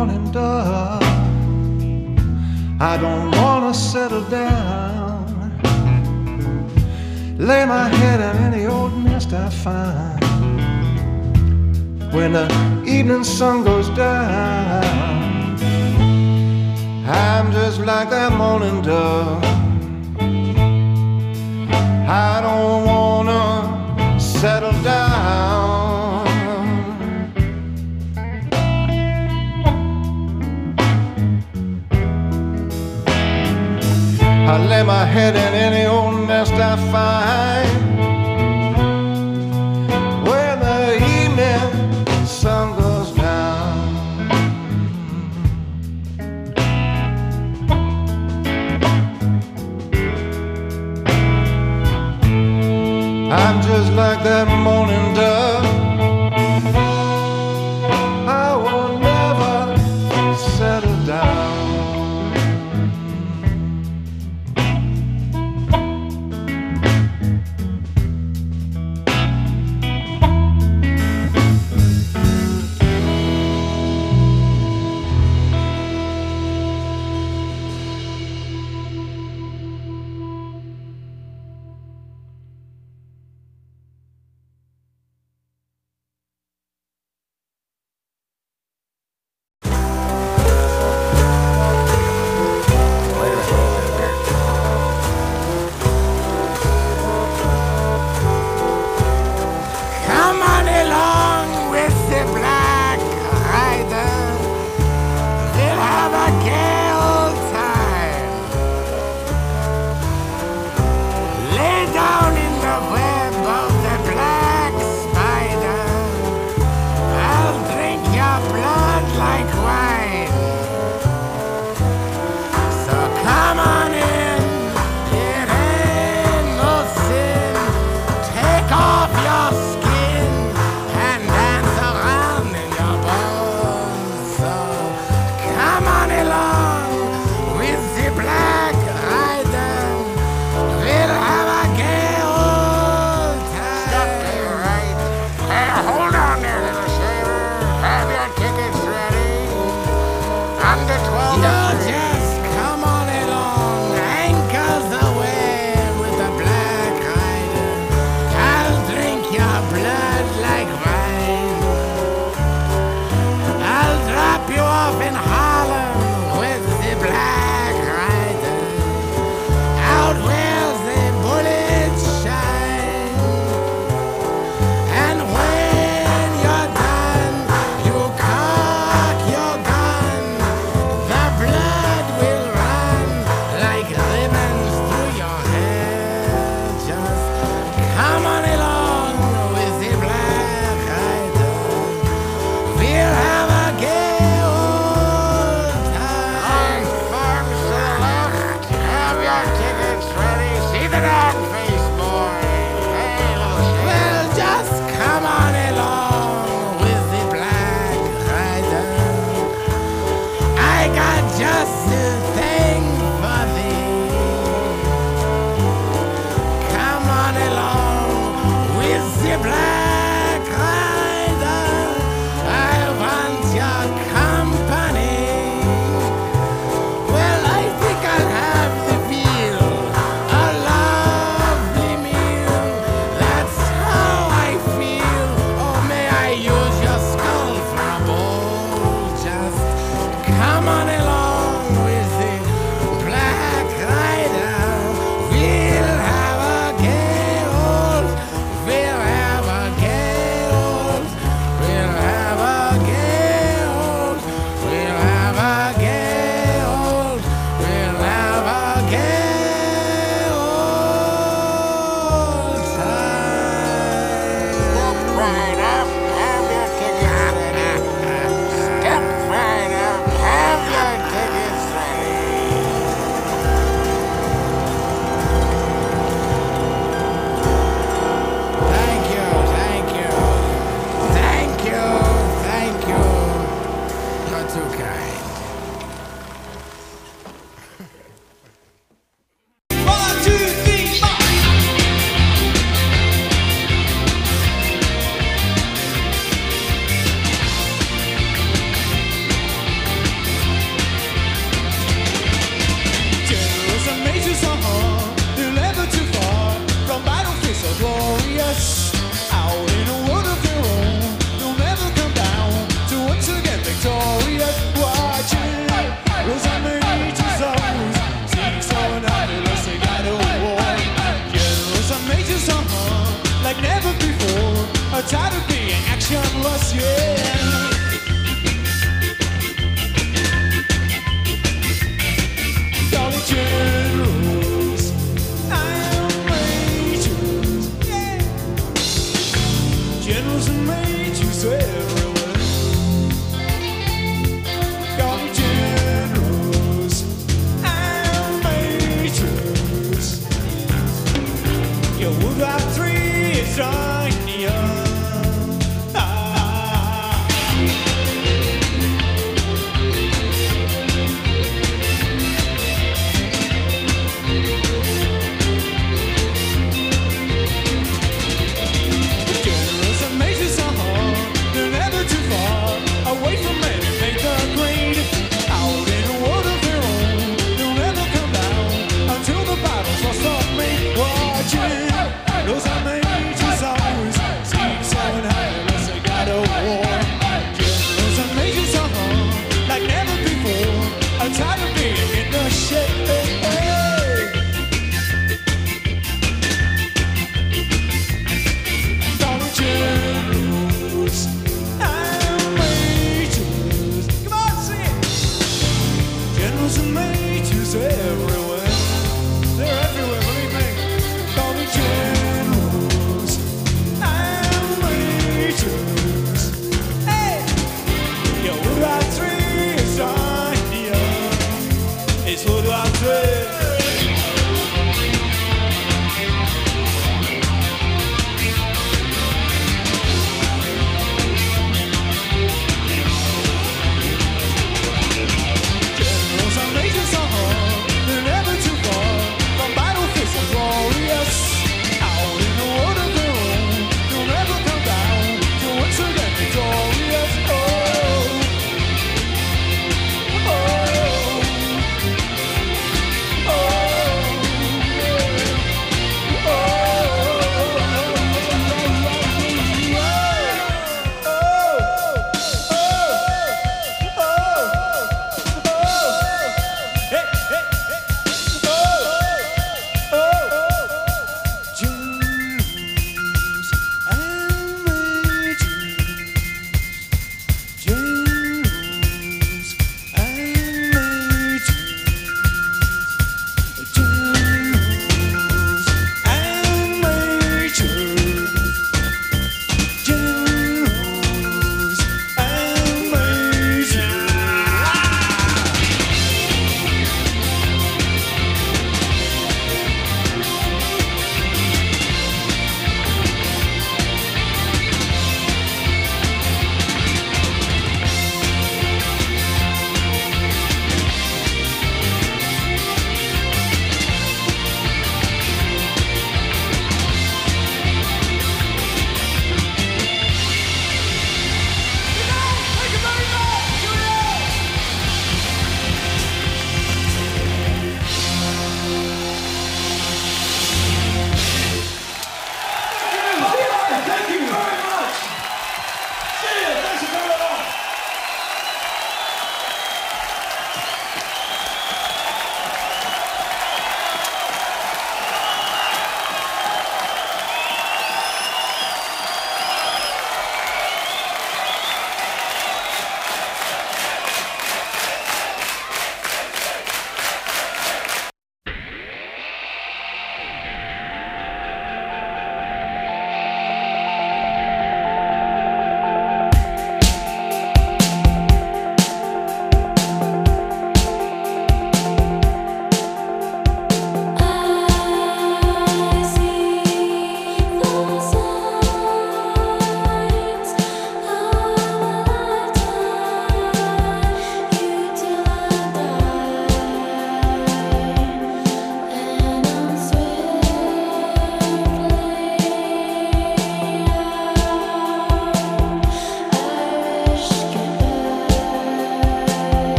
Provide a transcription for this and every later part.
morning dark. I don't wanna settle down, lay my head in any old nest I find. When the evening sun goes down, I'm just like that morning dove. I don't wanna settle down. I lay my head in any old nest I find. When the evening sun goes down, I'm just like that morning dove. I will never settle down.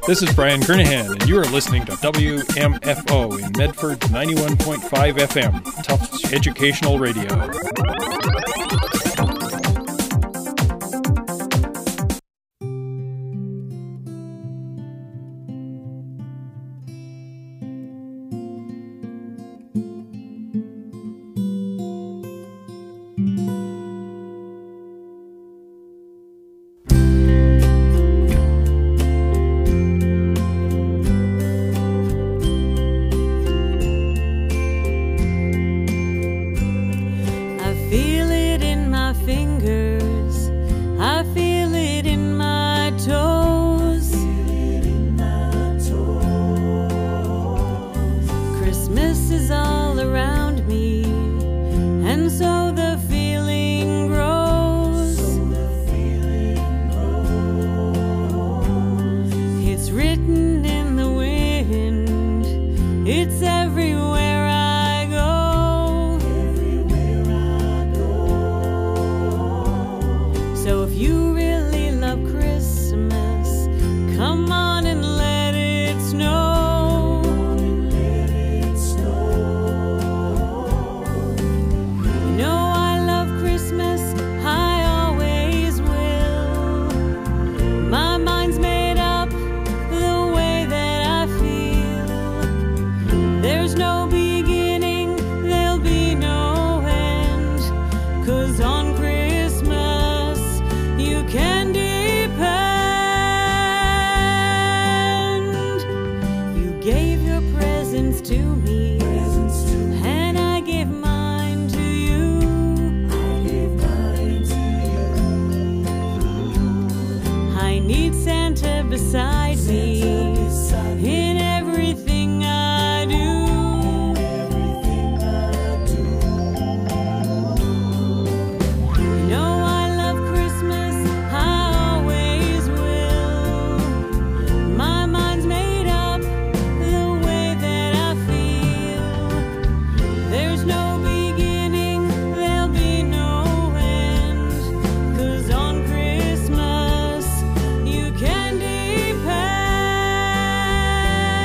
This is Brian Kernahan, and you are listening to WMFO in Medford 91.5 FM, Tufts Educational Radio. You can depend.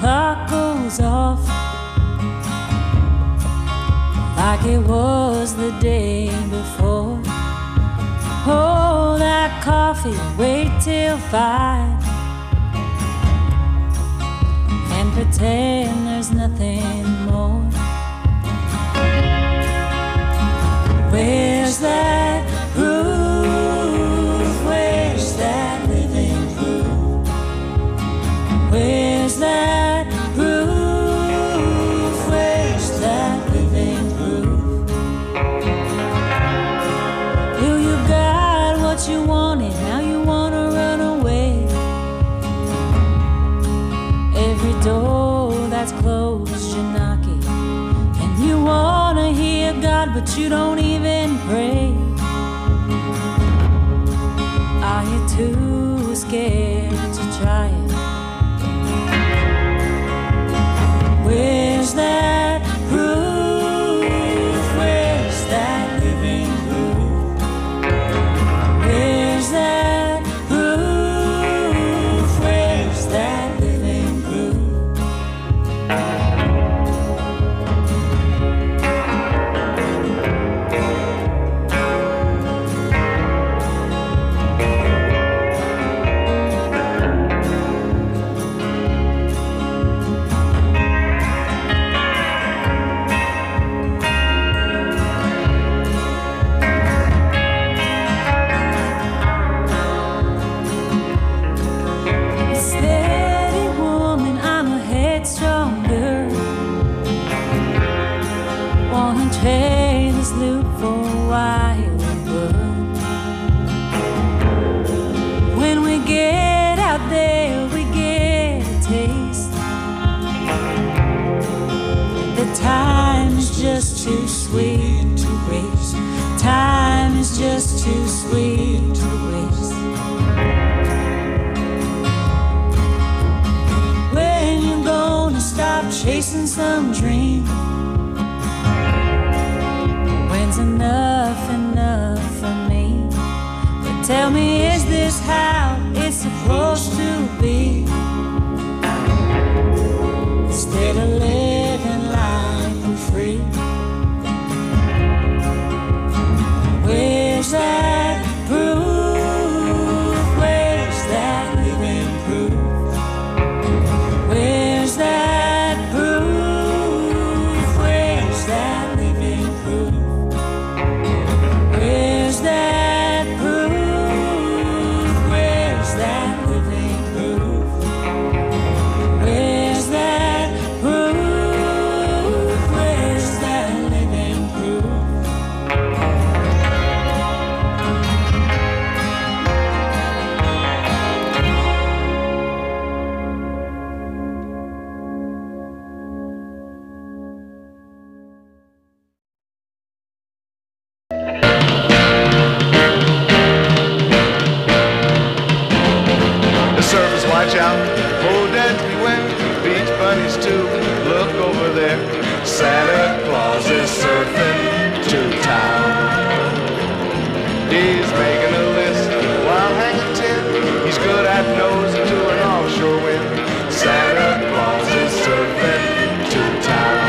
clock goes off like it was the day before. Hold that coffee, wait till 5, and pretend there's nothing more. Where's that groove? Where's that living groove? Where's that groove? Where's that living groove? Well, you got what you wanted, now you wanna run away. Every door that's closed you knock it, and you wanna hear God, but you don't even pray. Are you too scared to try it? Where's that groove? Where's that living groove? Where's that groove? Where's that living groove? Steady woman, I'm a headstrong girl. Wanna trade this loop for a wild world. When we get out there, we get a taste. The time is just too sweet to waste. Time is just too sweet to waste. When you gonna stop chasing some dream? When's enough for me? But tell me, is this how it's supposed to be? Instead of living like we're free. Where's that groove? Where's that living groove? Where's that groove? Where's that living groove? Where's that groove? Where's that living groove? Where's that groove? Where's that living groove? The surfers watch out, oh dead beware. Beach bunnies too, look over there. Santa Claus is surfing to town. He's making a list while hanging tin. He's good at nosing to an offshore wind. Santa Claus is surfing to town.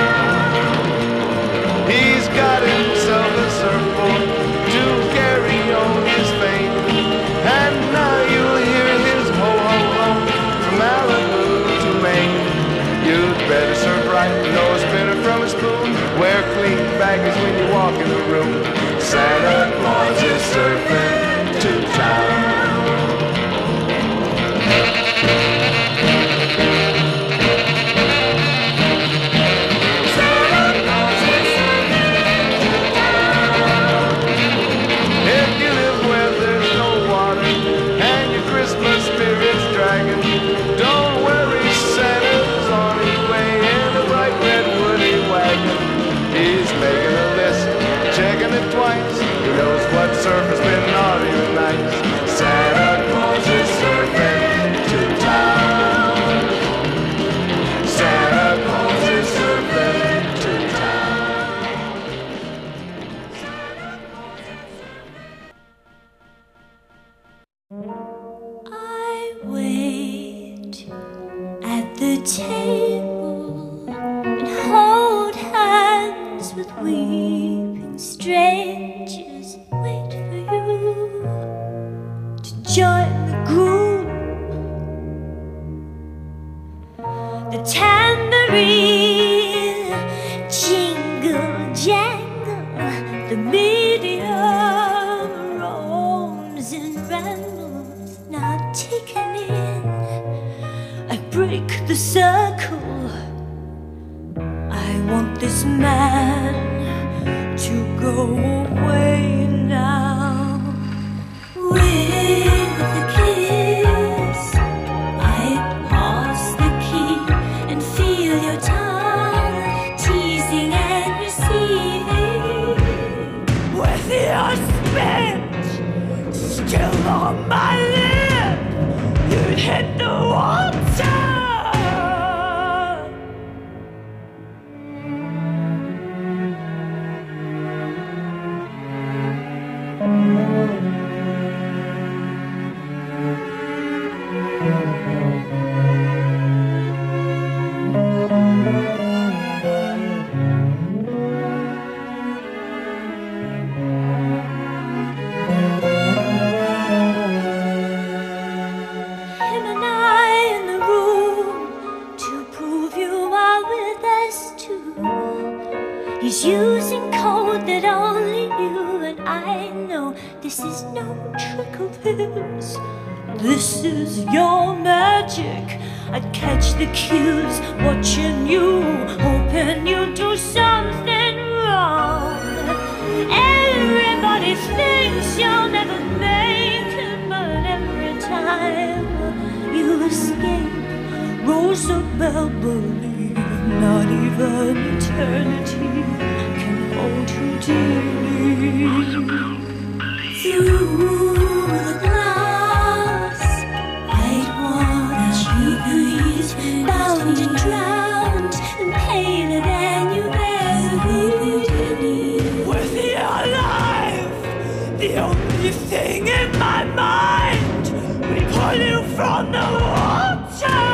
He's got himself a surfboard to carry on his fame. And now you'll hear his ho-ho-ho from Malibu to Maine. You'd better surf right, no spinner from a spoon. Wear clean baggage when you walk in the room. Santa Claus is surfing to town. If you live where there's no water and your Christmas spirit's dragging, don't worry, Santa's on his way in a bright red woody wagon. He's making a list, checking it twice. He knows what surfer's been with weeping strangers wait for you to join the group. The tambourine jingle jangle, the medium roams and rambles, not taken in. I break the circle. I want this man to go away now. With a kiss, I pause the key and feel your tongue teasing and receiving. With your spit still on my lip, you hit the water. He's using code that only you and I know. This is no trick of his. This is your magic. I'd catch the cues, watching you, hoping you do something wrong. Everybody thinks you'll never make it, but every time you escape, Rosabelle believes not even eternity can hold you dearly. Through the glass, I'd watch you bound and drowned and paler than you ever been. With your life, the only thing in my mind, we pull you from the water.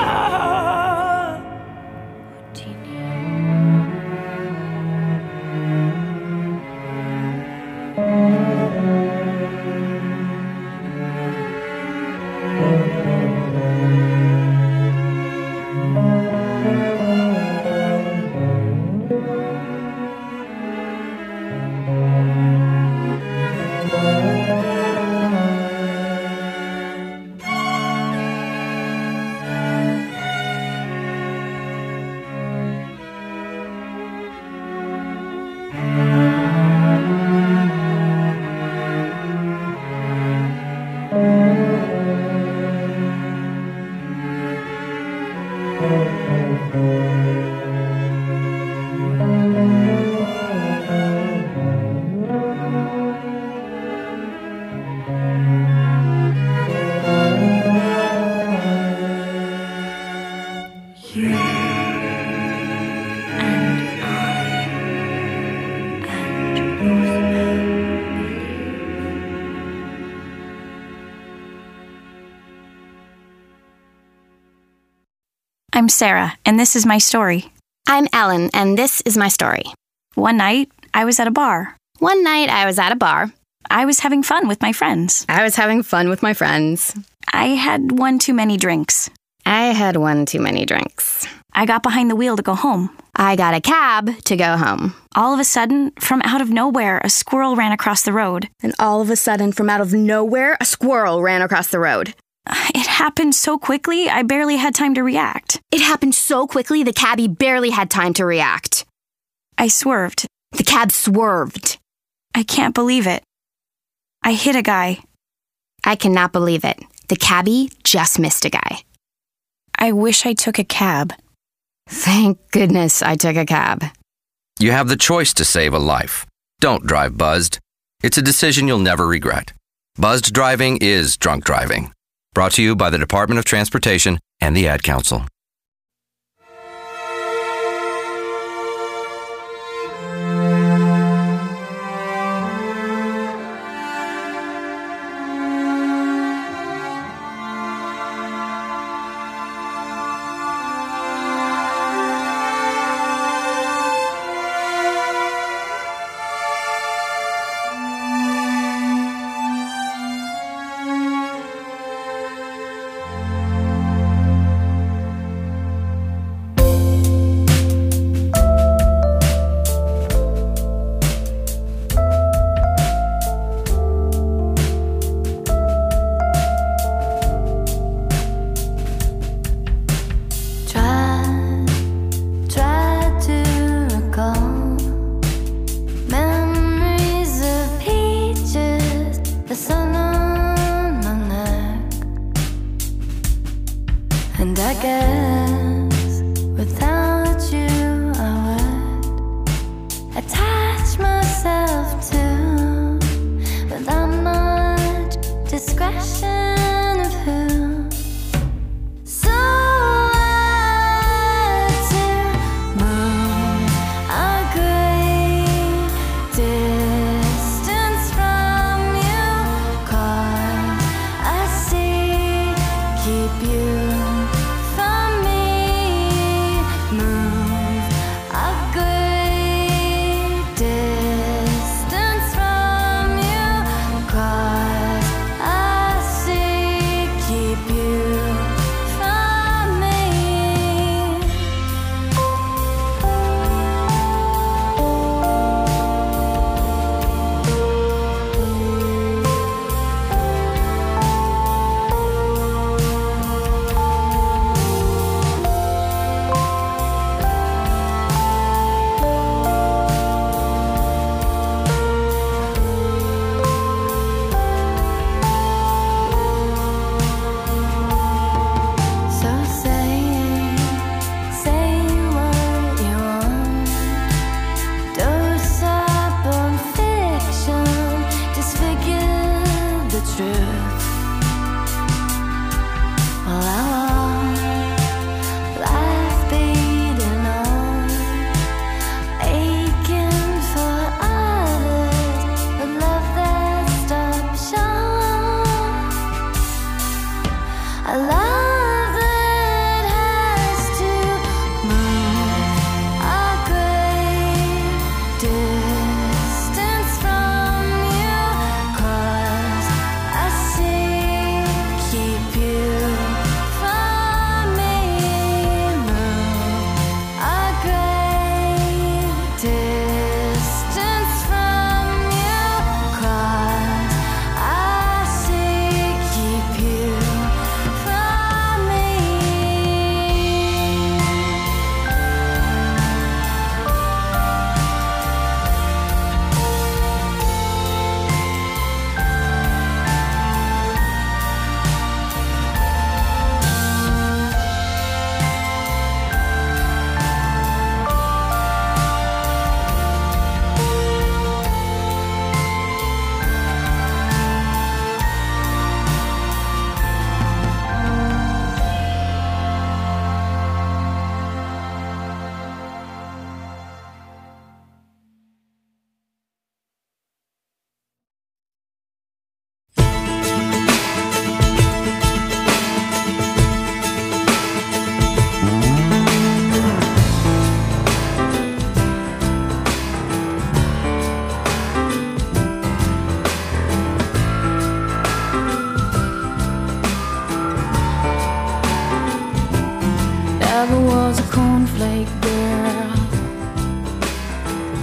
I'm Sarah, and this is my story. I'm Ellen, and this is my story. One night, I was at a bar. I was having fun with my friends. I had one too many drinks. I got behind the wheel to go home. I got a cab to go home. All of a sudden, from out of nowhere, a squirrel ran across the road. It happened so quickly, I barely had time to react. The cabbie barely had time to react. I swerved. The cab swerved. I can't believe it. I hit a guy. I cannot believe it. The cabbie just missed a guy. I wish I took a cab. Thank goodness I took a cab. You have the choice to save a life. Don't drive buzzed. It's a decision you'll never regret. Buzzed driving is drunk driving. Brought to you by the Department of Transportation and the Ad Council.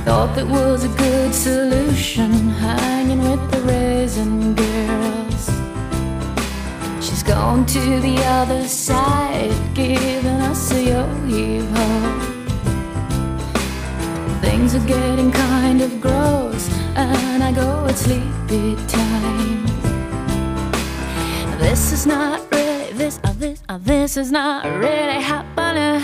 Thought that was a good solution, hanging with the raisin girls. She's gone to the other side, giving us a yo-yo. Things are getting kind of gross, and I go at sleepy time. This is not really, this is not really happening.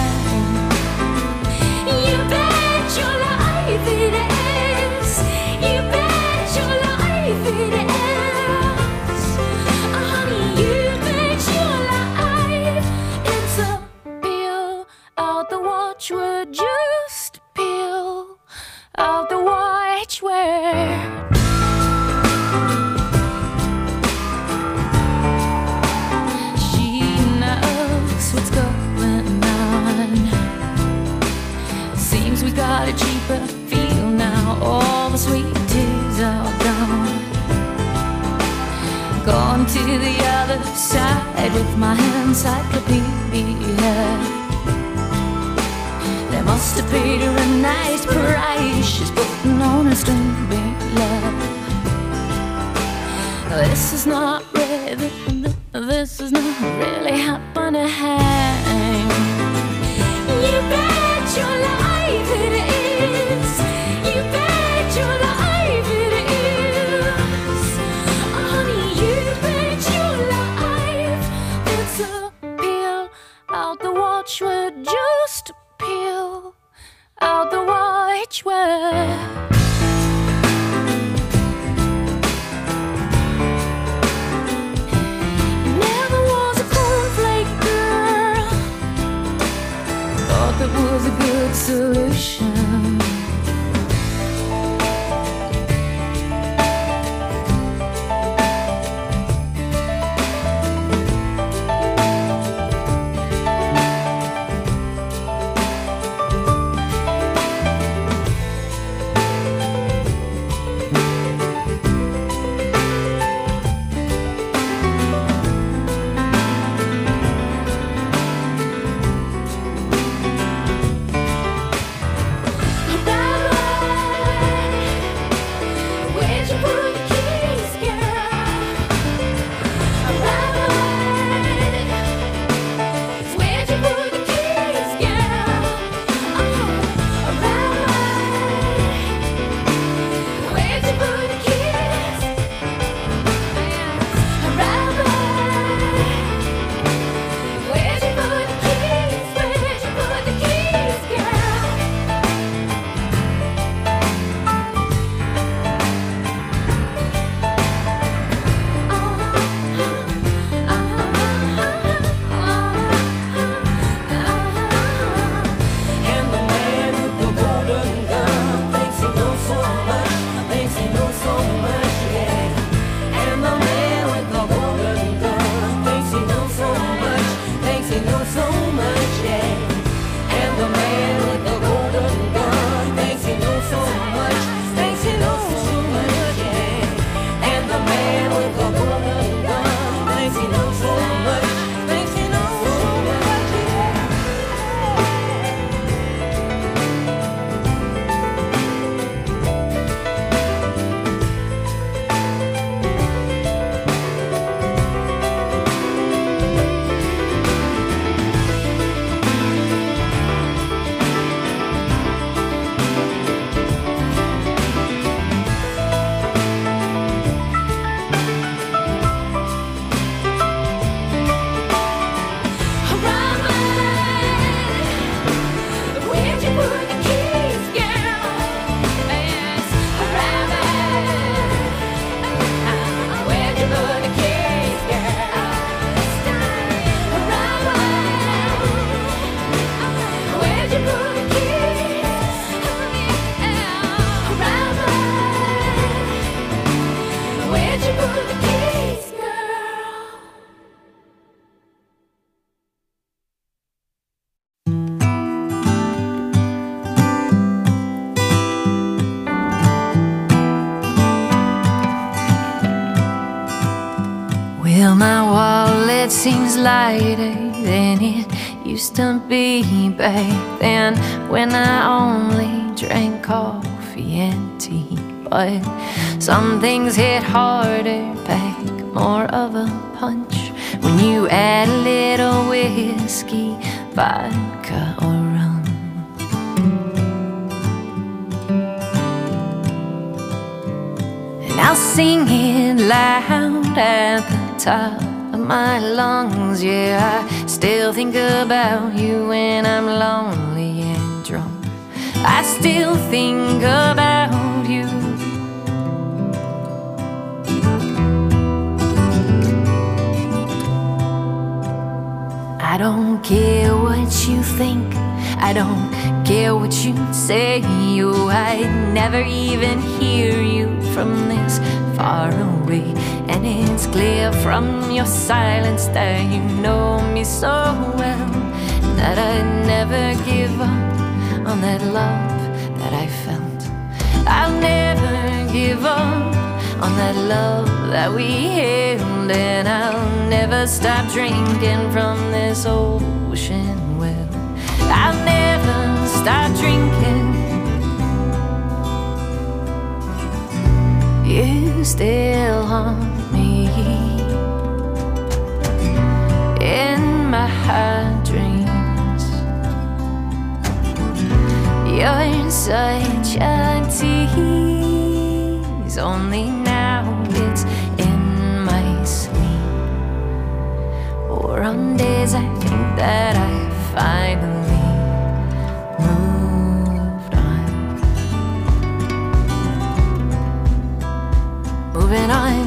You bet your life it is. You bet your life it is. Honey, you bet your life. It's a peel out the watchword, just peel out the watchword. What's going on? Seems we got a cheaper feel now. All the sweet teas are gone. Gone to the other side with my encyclopedia. They must have paid her a nice price. She's putting on a stupid love. This is not really, this is not really happening. You bet your life it is. You bet your life it is. Honey, you bet your life. It's a peel out the watchword, just peel out the watchword. That was a good solution. Well, my wallet seems lighter than it used to be back then, when I only drank coffee but some things hit harder, pack more of a punch when you add a little whiskey, vodka, or rum. And I'll sing it loud at the top of my lungs. Yeah, I still think about you when I'm lonely and drunk. I still think about you. I don't care what you think, I don't care what you say. Oh, I never even hear you from this far away. And it's clear from your silence that you know me so well, that I'd never give up on that love that I felt. I'll never give up on that love that we held, and I'll never stop drinking from this ocean well. I'll never stop drinking. You still haunt me in my dreams. You're such a tease, only now it's in my sleep, or on days I think that I finally moved on. Moving on.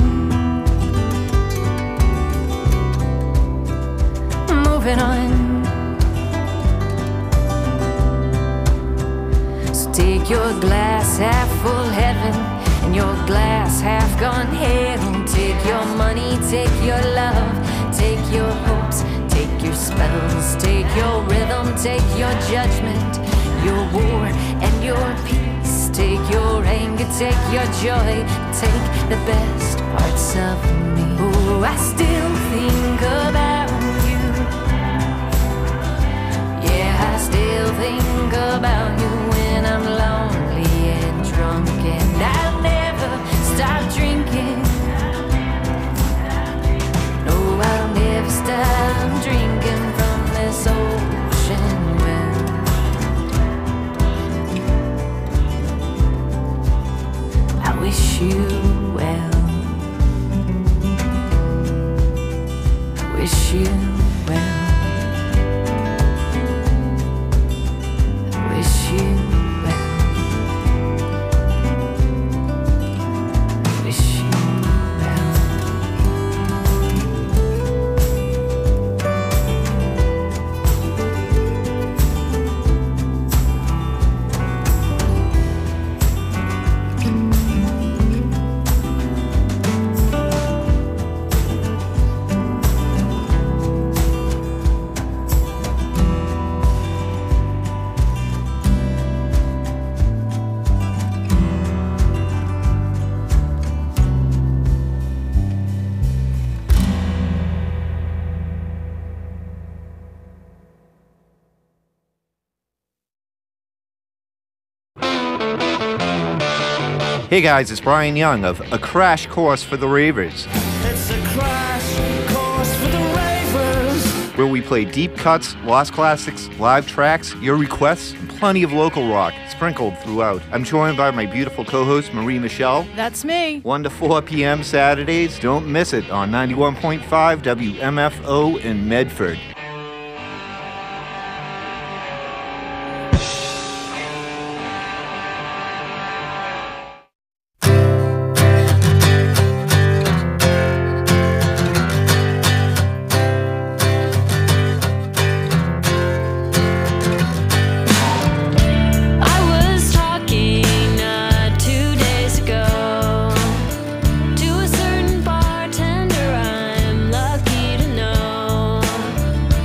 Moving on. So take your glass half full heaven and your glass half gone hell. Take your money, take your love, take your hopes, take your spells, take your rhythm, take your judgment, your war and your peace. Take your anger, take your joy, take the best parts of me. Oh, I still think about you. Yeah, I still think about you when I'm lonely and drunk, and I'll never stop drinking. No, I'll never stop drinking from this ocean well. I wish you well. I wish you well. I wish you well. I wish you well. Hey guys, it's Brian Young of A Crash Course for the Ravers. It's a crash course for the ravers. Where we play deep cuts, lost classics, live tracks, your requests, and plenty of local rock sprinkled throughout. I'm joined by my beautiful co-host, Marie Michelle. That's me. 1 to 4 p.m. Saturdays. Don't miss it on 91.5 WMFO in Medford. To a certain bartender I'm lucky to know.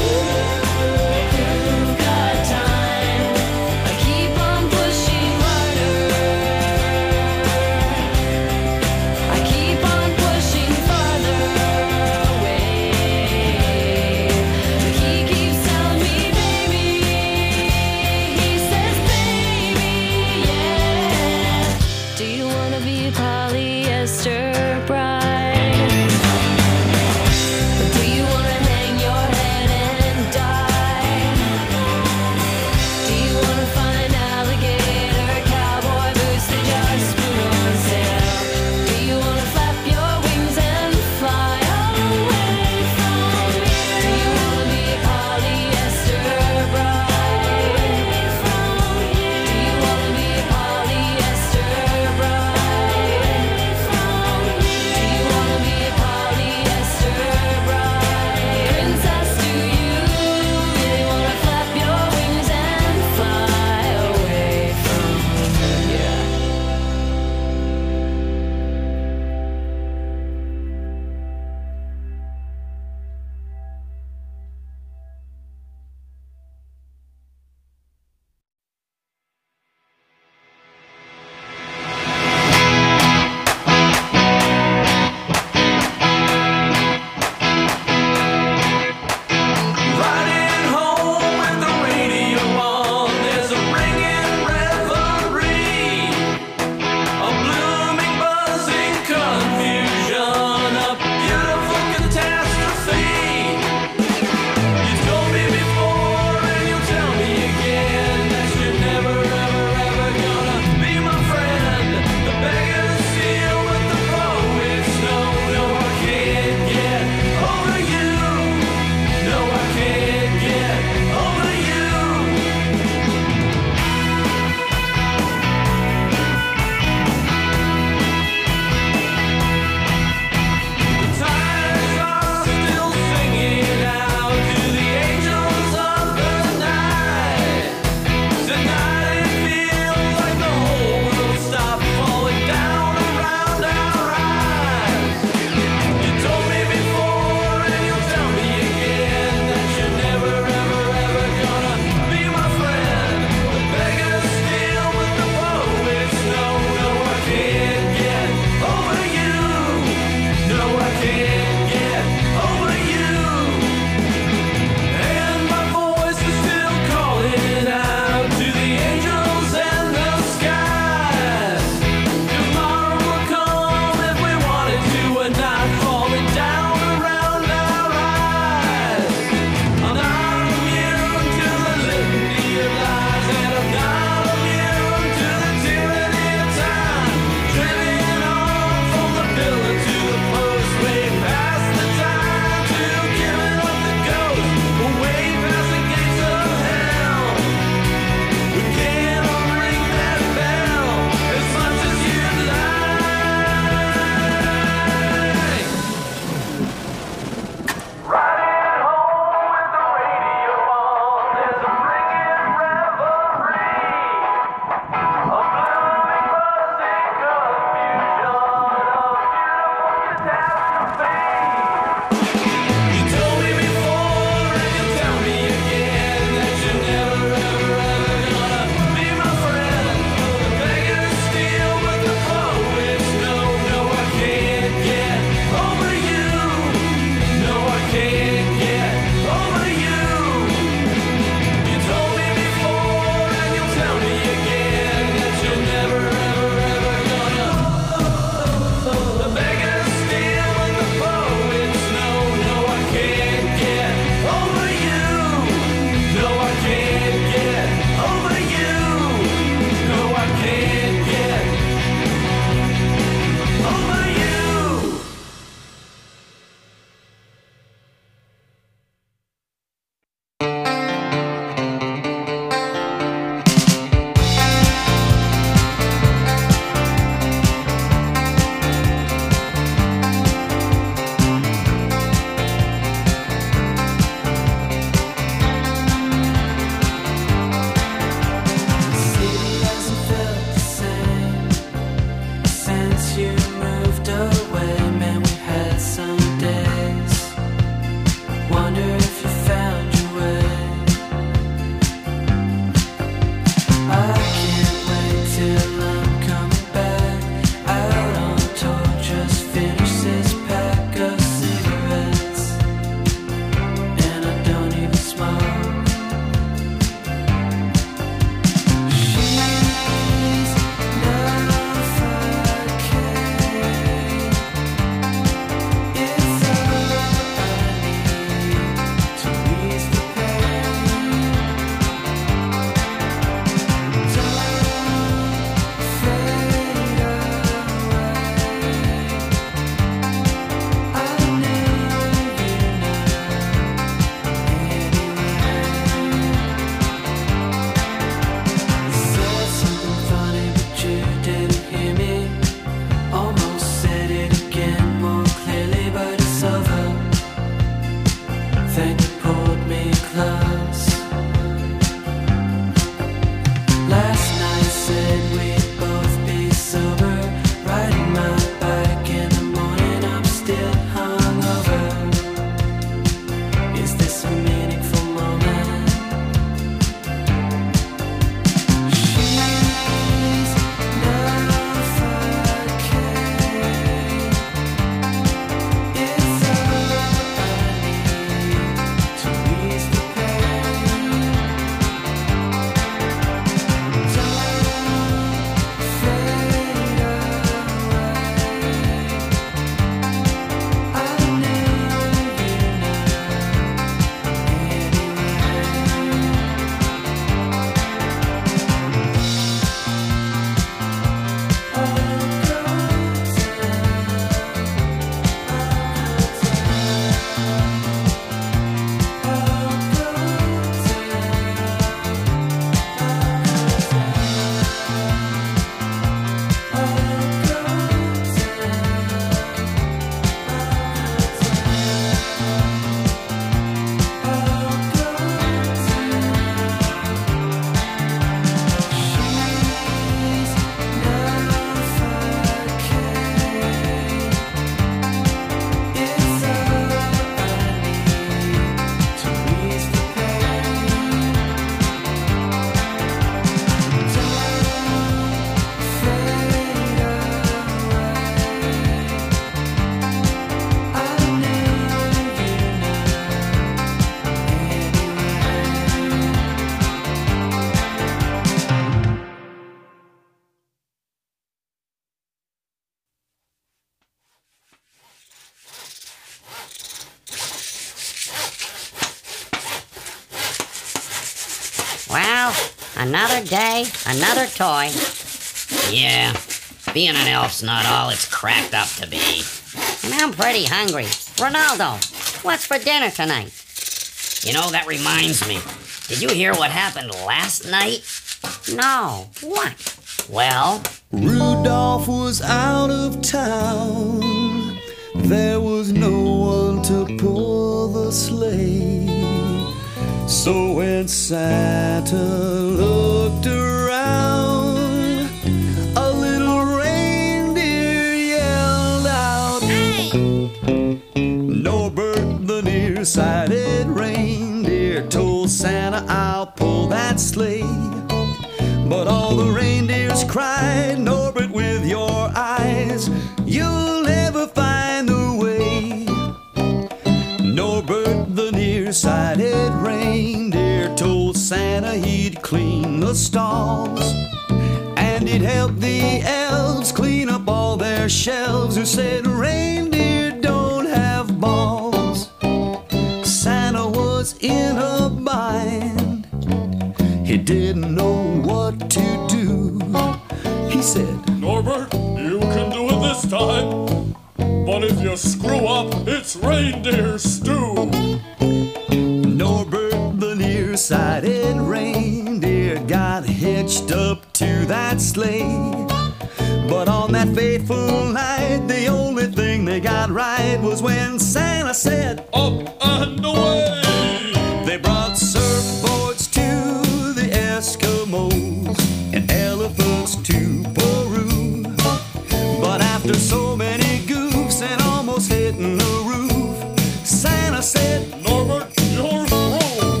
Well, another day, another toy. Yeah, being an elf's not all it's cracked up to be. And I'm pretty hungry. Ronaldo, what's for dinner tonight? You know, that reminds me. Did you hear what happened last night? No. What? Well, Rudolph was out of town. There was no one to pull the sleigh. So when Santa looked around, a little reindeer yelled out, "Hey!" Norbert, the nearsighted reindeer, told Santa, "I'll pull that sleigh." But all the reindeers cried, "Norbert, with your eyes, you'll never find the way." Norbert, the nearsighted reindeer, told Santa he'd clean the stalls, and he'd help the elves clean up all their shelves, who said reindeer don't have balls. Santa was in a bind. He didn't know what to do. He said, "Norbert, you can do it this time. But if you screw up, it's reindeer stew." Norbert, the nearsighted reindeer, got hitched up to that sleigh. But on that fateful night, the only thing they got right was when Santa said, "Up and away!" They brought surfboards to the Eskimos and elephants to Peru. But after so many goofs and almost hitting the roof, Santa said, "Norbert, you're through."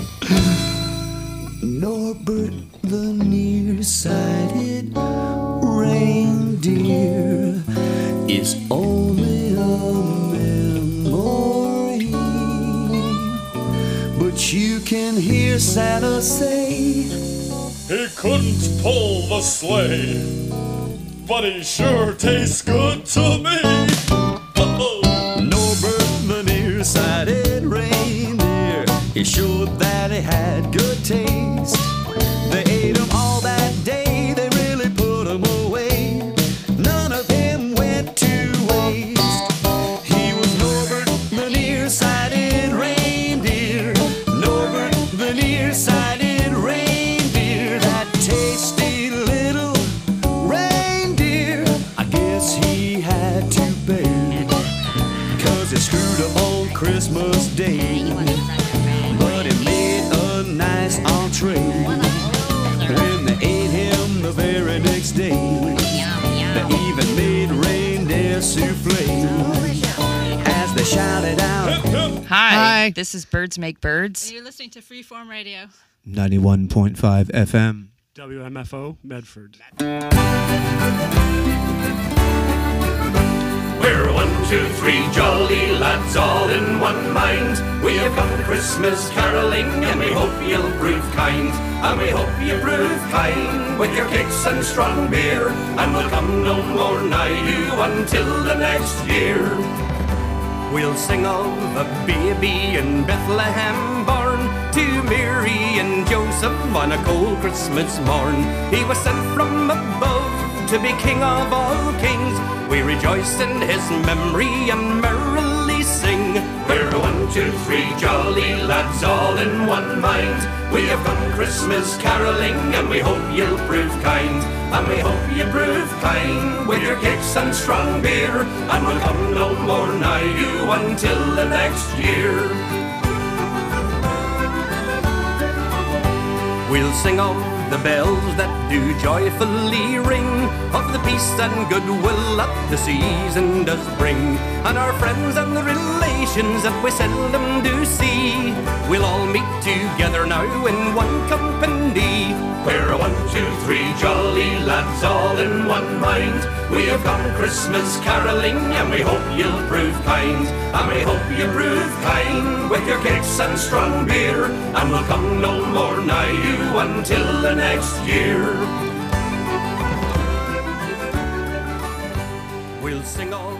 Norbert, the nearsighted reindeer, is only a memory. But you can hear Santa say, "He couldn't pull the sleigh, but he sure tastes good to me." Norbert, the nearsighted reindeer, he showed that he had good taste. They ate him all that day, they really put him away. None of him went to waste. He was Norbert, the nearsighted reindeer. Norbert, the nearsighted reindeer. That tasty little reindeer, I guess he had to pay, 'cause he screwed up on Christmas Day. But he made a nice entree when they ate him the very next day. They even made reindeer souffle as they shouted out, Hi, this is Birds Make Birds. And you're listening to Freeform Radio. 91.5 FM. WMFO, Medford. We're 1, 2, 3 jolly lads, all in one mind. We have come Christmas caroling, and we hope you'll prove kind. And we hope you prove kind with your cakes and strong beer, and we'll come no more nigh you until the next year. We'll sing of a baby in Bethlehem born to Mary and Joseph on a cold Christmas morn. He was sent from above to be King of all kings. We rejoice in his memory and merrily sing. We're 1, 2, 3 jolly lads, all in one mind. We have come Christmas caroling, and we hope you'll prove kind. And we hope you prove kind with your cakes and strong beer, and we'll come no more nigh you until the next year. We'll sing of the bells that do joyfully ring, of the peace and goodwill that the season does bring, and our friends and the relations that we seldom do see. We'll all meet together now in one company. We're 1, 2, 3 jolly lads, all in one mind. We have come Christmas caroling, and we hope you'll prove kind. And we hope you prove kind with your cakes and strong beer, and we'll come no more nigh you until the next year. We'll sing all